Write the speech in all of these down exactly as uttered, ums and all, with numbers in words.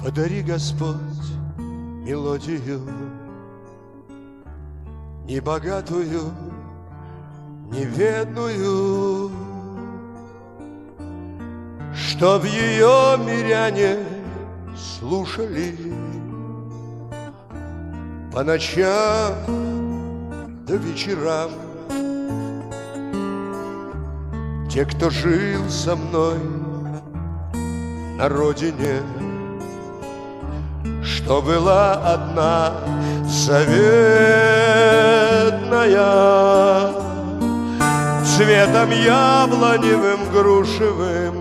Подари, Господь, мелодию, небогатую, неведную, чтоб ее миряне слушали по ночам да вечерам. Те, кто жил со мной на родине, что была одна заветная, цветом яблоневым, грушевым,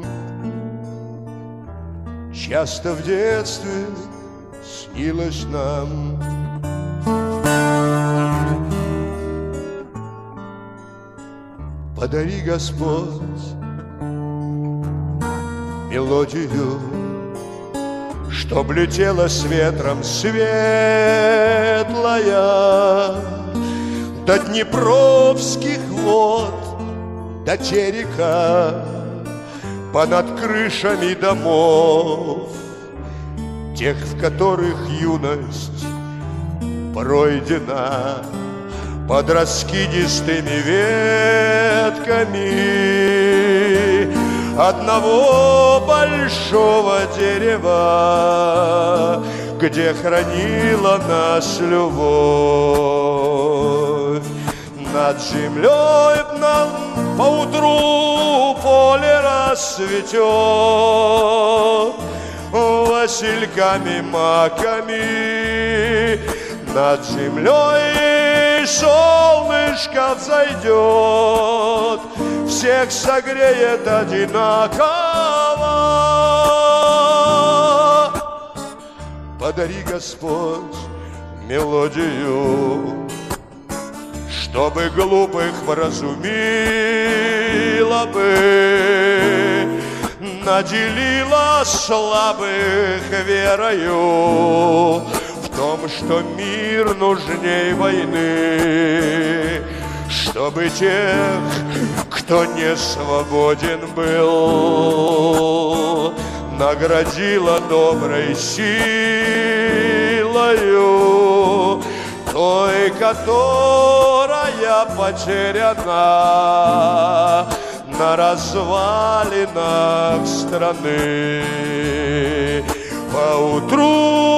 часто в детстве снилось нам. Подари, Господь, мелодию, чтоб летела с ветром светлая до днепровских вод, до терека, понад крышами домов, тех, в которых юность пройдена под раскидистыми ветками одного большого дерева, где хранила нас любовь. Над землей нам поутру поле расцветет васильками, маками. Над землей солнышко взойдет, всех согреет одинаково. Подари, Господь, мелодию, чтобы глупых вразумила бы, наделила слабых верою в том, что мир нужней войны, чтобы тех, кто не свободен был, наградила доброй силою, той, которая потеряна на развалинах страны. Поутру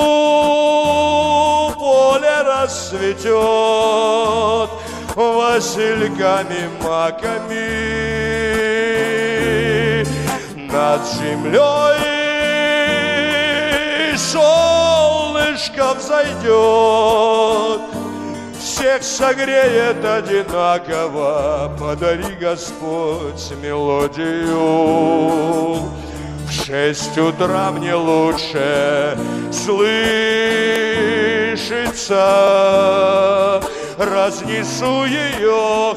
поле расцветет васильками, маками. Над землей солнышко взойдет, всех согреет одинаково. Подари, Господь, мелодию, в шесть утра мне лучше слышится, разнесу ее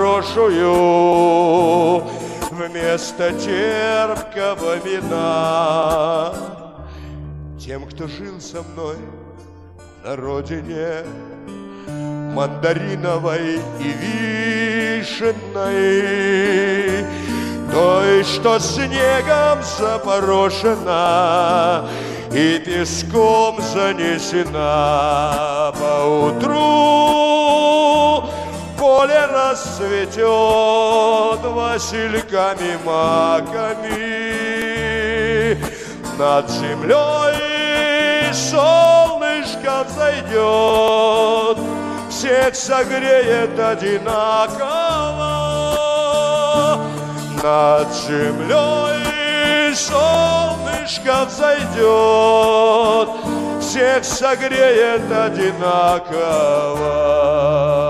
хорошую вместо терпкого вина тем, кто жил со мной на родине мандариновой и вишенной, той, что снегом запорошена и песком занесена. Поутру поле расцветет васильками, маками. Над землей солнышко взойдет, всех согреет одинаково. Над землей солнышко взойдет, всех согреет одинаково.